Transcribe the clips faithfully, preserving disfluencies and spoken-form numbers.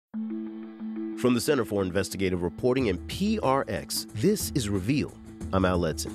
From the Center for Investigative Reporting and P R X, this is Reveal. I'm Al Letson.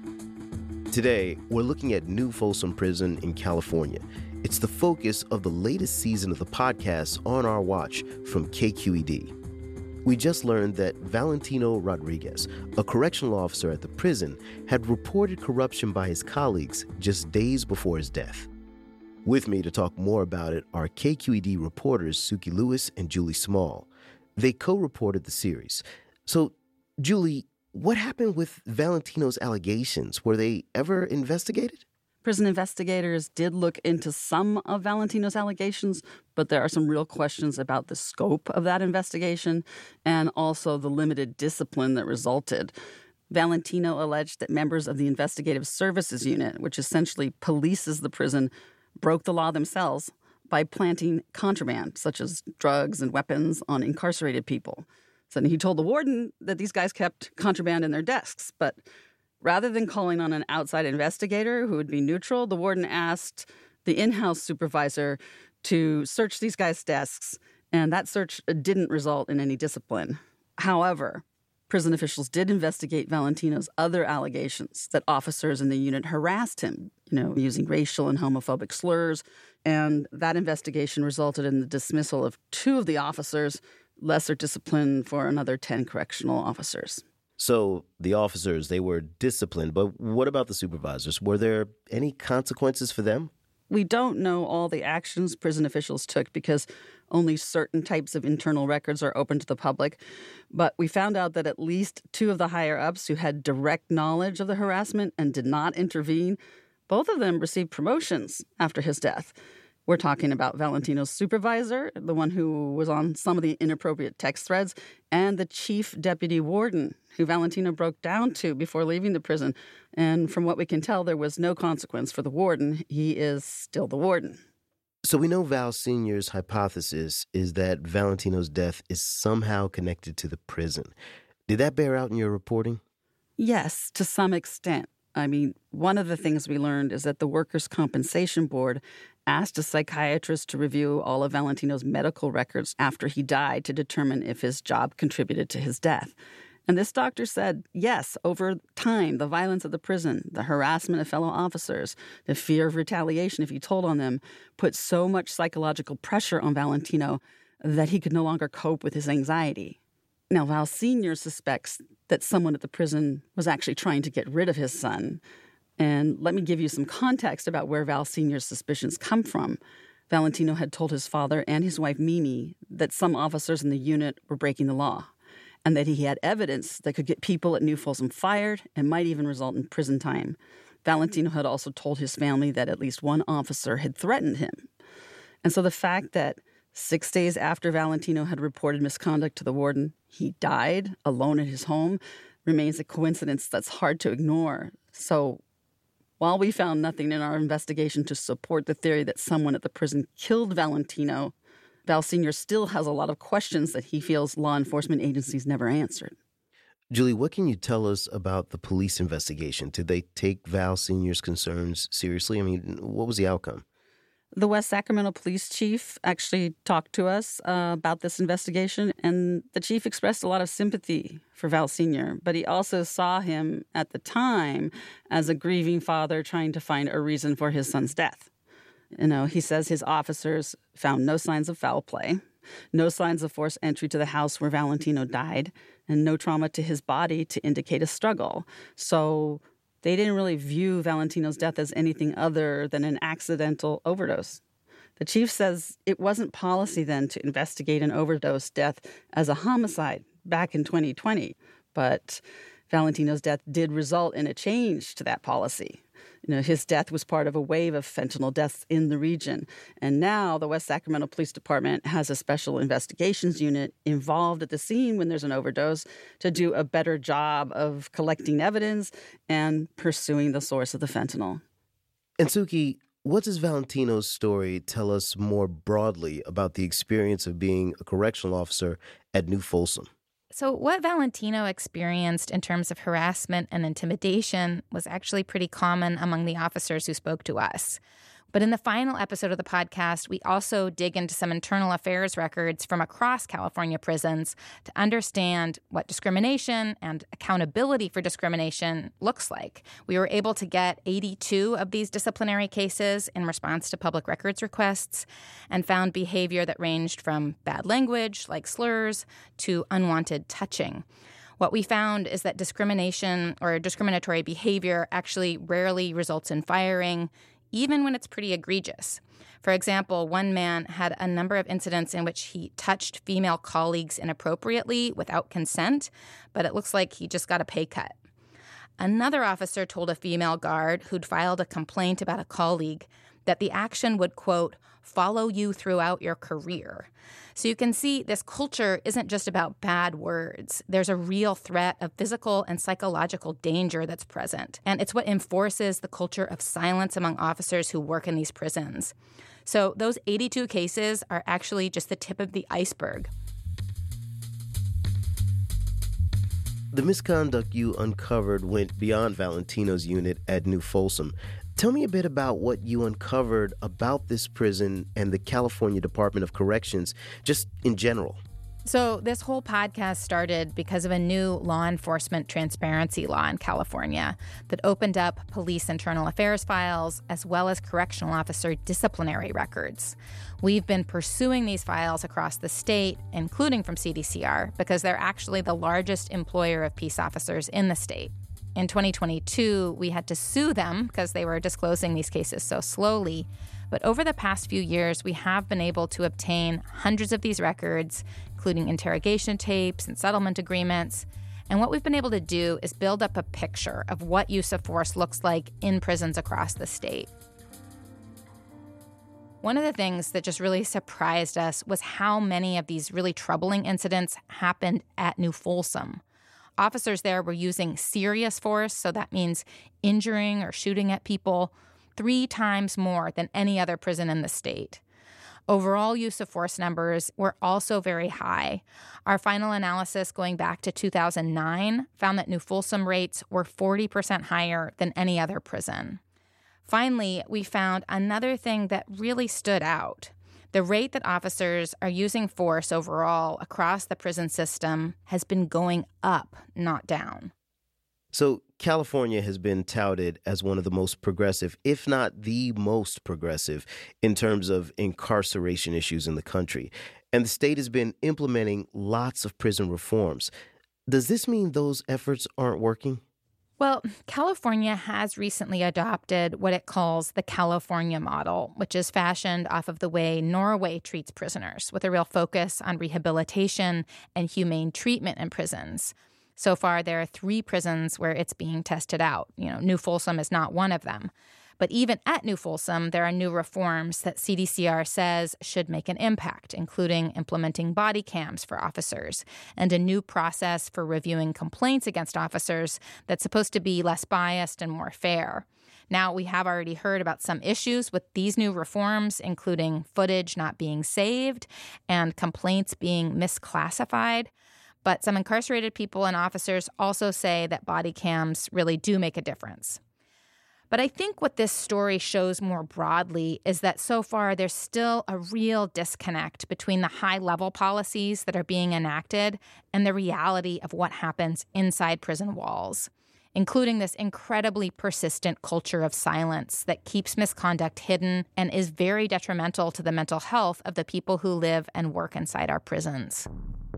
Today, we're looking at New Folsom Prison in California. It's the focus of the latest season of the podcast On Our Watch from K Q E D. We just learned that Valentino Rodriguez, a correctional officer at the prison, had reported corruption by his colleagues just days before his death. With me to talk more about it are K Q E D reporters Suki Lewis and Julie Small. They co-reported the series. So, Julie, what happened with Valentino's allegations? Were they ever investigated? Prison investigators did look into some of Valentino's allegations, but there are some real questions about the scope of that investigation and also the limited discipline that resulted. Valentino alleged that members of the Investigative Services Unit, which essentially polices the prison, broke the law themselves by planting contraband, such as drugs and weapons, on incarcerated people. So he told the warden that these guys kept contraband in their desks. But rather than calling on an outside investigator who would be neutral, the warden asked the in-house supervisor to search these guys' desks, and that search didn't result in any discipline. However, prison officials did investigate Valentino's other allegations that officers in the unit harassed him, you know, using racial and homophobic slurs, and that investigation resulted in the dismissal of two of the officers, lesser discipline for another ten correctional officers. So the officers, they were disciplined, but what about the supervisors? Were there any consequences for them? We don't know all the actions prison officials took because only certain types of internal records are open to the public. But we found out that at least two of the higher-ups who had direct knowledge of the harassment and did not intervene, both of them received promotions after his death. We're talking about Valentino's supervisor, the one who was on some of the inappropriate text threads, and the chief deputy warden, who Valentino broke down to before leaving the prison. And from what we can tell, there was no consequence for the warden. He is still the warden. So we know Val Senior's hypothesis is that Valentino's death is somehow connected to the prison. Did that bear out in your reporting? Yes, to some extent. I mean, one of the things we learned is that the Workers' Compensation Board asked a psychiatrist to review all of Valentino's medical records after he died to determine if his job contributed to his death. And this doctor said, yes, over time, the violence of the prison, the harassment of fellow officers, the fear of retaliation if he told on them, put so much psychological pressure on Valentino that he could no longer cope with his anxiety. Now, Val Senior suspects that someone at the prison was actually trying to get rid of his son. And let me give you some context about where Val Senior's suspicions come from. Valentino had told his father and his wife, Mimi, that some officers in the unit were breaking the law, and that he had evidence that could get people at New Folsom fired and might even result in prison time. Valentino had also told his family that at least one officer had threatened him. And so the fact that six days after Valentino had reported misconduct to the warden, he died alone at his home remains a coincidence that's hard to ignore. So while we found nothing in our investigation to support the theory that someone at the prison killed Valentino, Val Senior still has a lot of questions that he feels law enforcement agencies never answered. Julie, what can you tell us about the police investigation? Did they take Val Senior's concerns seriously? I mean, what was the outcome? The West Sacramento police chief actually talked to us uh, about this investigation, and the chief expressed a lot of sympathy for Val Senior, but he also saw him at the time as a grieving father trying to find a reason for his son's death. You know, he says his officers found no signs of foul play, no signs of forced entry to the house where Valentino died, and no trauma to his body to indicate a struggle. So they didn't really view Valentino's death as anything other than an accidental overdose. The chief says it wasn't policy then to investigate an overdose death as a homicide back in twenty twenty, but Valentino's death did result in a change to that policy. You know, his death was part of a wave of fentanyl deaths in the region. And now the West Sacramento Police Department has a special investigations unit involved at the scene when there's an overdose to do a better job of collecting evidence and pursuing the source of the fentanyl. And Suki, what does Valentino's story tell us more broadly about the experience of being a correctional officer at New Folsom? So what Valentino experienced in terms of harassment and intimidation was actually pretty common among the officers who spoke to us. But in the final episode of the podcast, we also dig into some internal affairs records from across California prisons to understand what discrimination and accountability for discrimination looks like. We were able to get eighty-two of these disciplinary cases in response to public records requests and found behavior that ranged from bad language, like slurs, to unwanted touching. What we found is that discrimination or discriminatory behavior actually rarely results in firing, even when it's pretty egregious. For example, one man had a number of incidents in which he touched female colleagues inappropriately without consent, but it looks like he just got a pay cut. Another officer told a female guard who'd filed a complaint about a colleague that the action would, quote, follow you throughout your career. So you can see this culture isn't just about bad words. There's a real threat of physical and psychological danger that's present. And it's what enforces the culture of silence among officers who work in these prisons. So those eighty-two cases are actually just the tip of the iceberg. The misconduct you uncovered went beyond Valentino's unit at New Folsom. Tell me a bit about what you uncovered about this prison and the California Department of Corrections, just in general. So this whole podcast started because of a new law enforcement transparency law in California that opened up police internal affairs files as well as correctional officer disciplinary records. We've been pursuing these files across the state, including from C D C R, because they're actually the largest employer of peace officers in the state. In twenty twenty-two, we had to sue them because they were disclosing these cases so slowly. But over the past few years, we have been able to obtain hundreds of these records, including interrogation tapes and settlement agreements. And what we've been able to do is build up a picture of what use of force looks like in prisons across the state. One of the things that just really surprised us was how many of these really troubling incidents happened at New Folsom. Officers there were using serious force, so that means injuring or shooting at people, three times more than any other prison in the state. Overall use of force numbers were also very high. Our final analysis going back to two thousand nine found that New Folsom rates were forty percent higher than any other prison. Finally, we found another thing that really stood out. The rate that officers are using force overall across the prison system has been going up, not down. So California has been touted as one of the most progressive, if not the most progressive, in terms of incarceration issues in the country. And the state has been implementing lots of prison reforms. Does this mean those efforts aren't working? Well, California has recently adopted what it calls the California model, which is fashioned off of the way Norway treats prisoners, with a real focus on rehabilitation and humane treatment in prisons. So far, there are three prisons where it's being tested out. You know, New Folsom is not one of them. But even at New Folsom, there are new reforms that C D C R says should make an impact, including implementing body cams for officers and a new process for reviewing complaints against officers that's supposed to be less biased and more fair. Now, we have already heard about some issues with these new reforms, including footage not being saved and complaints being misclassified. But some incarcerated people and officers also say that body cams really do make a difference. But I think what this story shows more broadly is that so far there's still a real disconnect between the high-level policies that are being enacted and the reality of what happens inside prison walls, including this incredibly persistent culture of silence that keeps misconduct hidden and is very detrimental to the mental health of the people who live and work inside our prisons.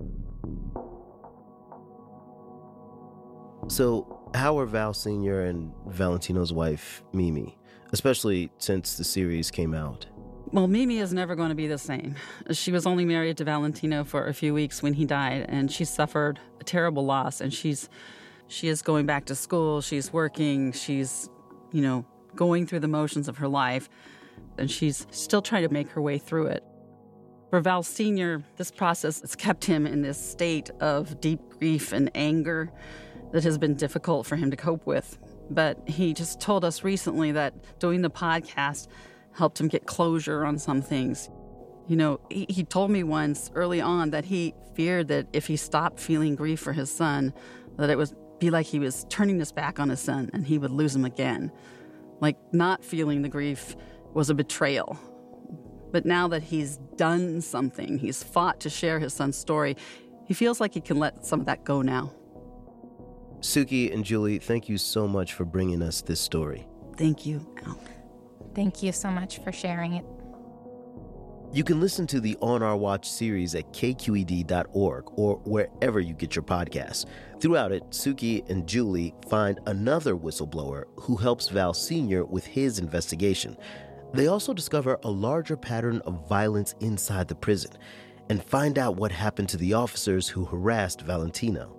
So how are Val Senior and Valentino's wife, Mimi, especially since the series came out? Well, Mimi is never going to be the same. She was only married to Valentino for a few weeks when he died, and she suffered a terrible loss, and she's she is going back to school, she's working, she's, you know, going through the motions of her life, and she's still trying to make her way through it. For Val Senior, this process has kept him in this state of deep grief and anger that has been difficult for him to cope with. But he just told us recently that doing the podcast helped him get closure on some things. You know, he, he told me once early on that he feared that if he stopped feeling grief for his son, that it would be like he was turning his back on his son and he would lose him again. Like not feeling the grief was a betrayal. But now that he's done something, he's fought to share his son's story, he feels like he can let some of that go now. Suki and Julie, thank you so much for bringing us this story. Thank you, Al. Thank you so much for sharing it. You can listen to the On Our Watch series at K Q E D dot org or wherever you get your podcasts. Throughout it, Suki and Julie find another whistleblower who helps Val Senior with his investigation. They also discover a larger pattern of violence inside the prison and find out what happened to the officers who harassed Valentino.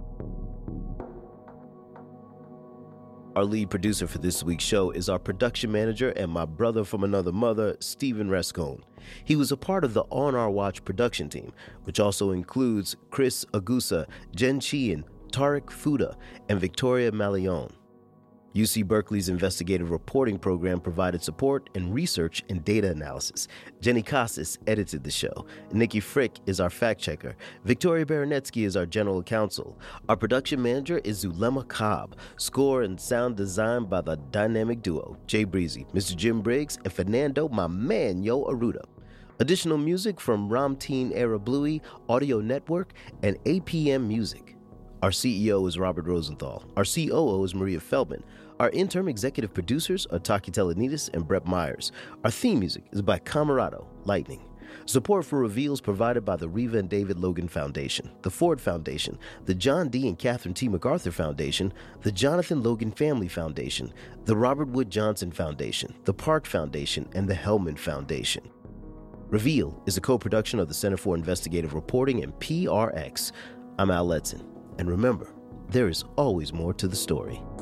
Our lead producer for this week's show is our production manager and my brother from another mother, Stephen Rascone. He was a part of the On Our Watch production team, which also includes Chris Agusa, Jen Sheehan, Tariq Fuda, and Victoria Malion. U C Berkeley's investigative reporting program provided support and research and data analysis. Jenny Casas edited the show. Nikki Frick is our fact checker. Victoria Baranetsky is our general counsel. Our production manager is Zulema Cobb. Score and sound design by the dynamic duo, Jay Breezy, Mister Jim Briggs, and Fernando, my man, Yo Aruda. Additional music from Ramteen Era Bluey, Audio Network, and A P M Music. Our C E O is Robert Rosenthal. Our C O O is Maria Feldman. Our interim executive producers are Taki Telenidis and Brett Myers. Our theme music is by Camarado Lightning. Support for Reveal is provided by the Reva and David Logan Foundation, the Ford Foundation, the John D. and Catherine T. MacArthur Foundation, the Jonathan Logan Family Foundation, the Robert Wood Johnson Foundation, the Park Foundation, and the Hellman Foundation. Reveal is a co-production of the Center for Investigative Reporting and P R X. I'm Al Letson. And remember, there is always more to the story.